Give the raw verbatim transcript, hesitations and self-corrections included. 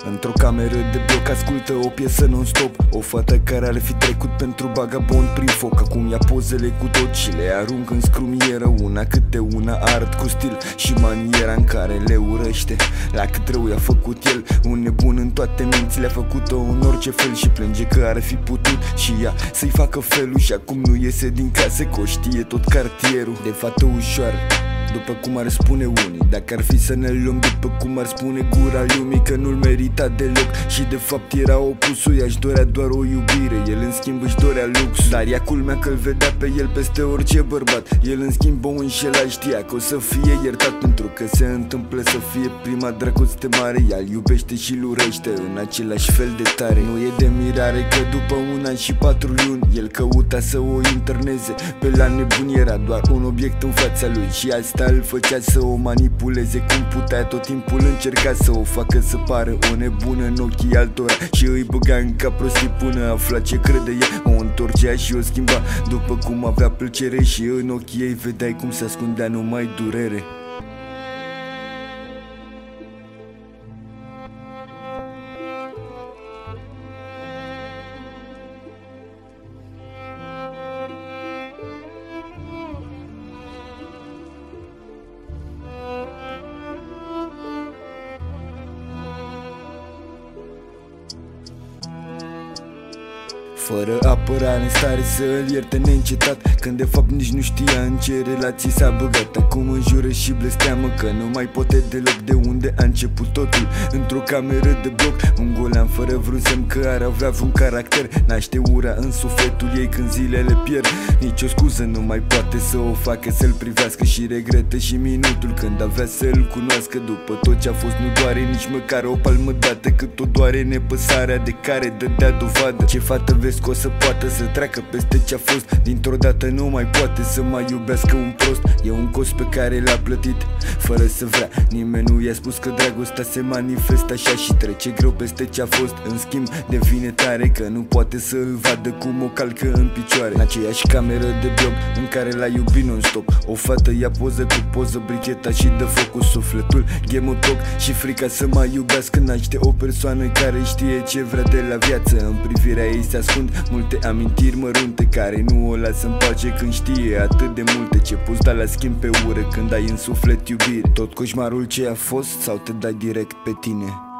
Într-o cameră de bloc ascultă o piesă non-stop. O fată care ar fi trecut pentru vagabond prin foc. Acum ia pozele cu tot și le arunc în scrumieră, una câte una, art cu stil și maniera în care le urăște. La cât rău i-a făcut el, un nebun în toate mințile, a făcut-o în orice fel și plânge că ar fi putut și ea să-i facă felul. Și acum nu iese din casă, că o știe tot cartierul. De fată ușoară, după cum ar spune unii, dacă ar fi să ne luăm după cum ar spune gura lumii, că nu-l merita deloc și de fapt era opusul. Ea-și dorea doar o iubire, el în schimb își dorea lux. Dar ea culmea că-l vedea pe el peste orice bărbat. El în schimb o înșela, știa că o să fie iertat, pentru că se întâmplă să fie prima dragoste mare. Ea îl iubește și îl urăște în același fel de tare. Nu e de mirare că după un an și patru luni el căuta să o interneze. Pe la nebun era doar un obiect în fața lui și asta îl făcea să o manipuleze cum putea. Tot timpul încerca să o facă să pară o nebună în ochii altora și îi băga în cap prostii până afla ce crede ea. O întorcea și o schimba după cum avea plăcere și în ochii ei vedeai cum se ascundea numai durere. Fără apărare, în stare să îl ierte neîncetat, când de fapt nici nu știa în ce relații s-a băgat. Acum înjură și blesteamă că nu mai poate deloc de unde a început totul. Într-o cameră de bloc, un golean fără vreun semn că ar avea vreun caracter. Naște ura în sufletul ei când zilele pierd. Nici o scuză nu mai poate să o facă să-l privească și regretă și minutul când avea să-l cunoască. După tot ce a fost nu doare nici măcar o palmă dată, cât o doare nepăsarea de care dădea dovadă. Ce fată vezi că o să poată să treacă peste ce-a fost, dintr-o dată nu mai poate să mai iubească un prost. E un cost pe care l-a plătit fără să vrea. Nimeni nu i-a spus că dragostea se manifestă așa și trece greu peste ce-a fost. În schimb devine tare că nu poate să-l vadă cum o calcă în picioare. În aceeași cameră de bloc în care l-a iubit non-stop, o fată ia poză cu poză, bricheta și dă foc cu sufletul. Game-ul toc și frica să mai iubească naște o persoană care știe ce vrea de la viață. În privirea ei se ascund multe amintiri mărunte care nu o lasă în pace când știe atât de multe. Ce poți da la schimb pe ură când ai în suflet iubire? Tot coșmarul ce a fost sau te dai direct pe tine?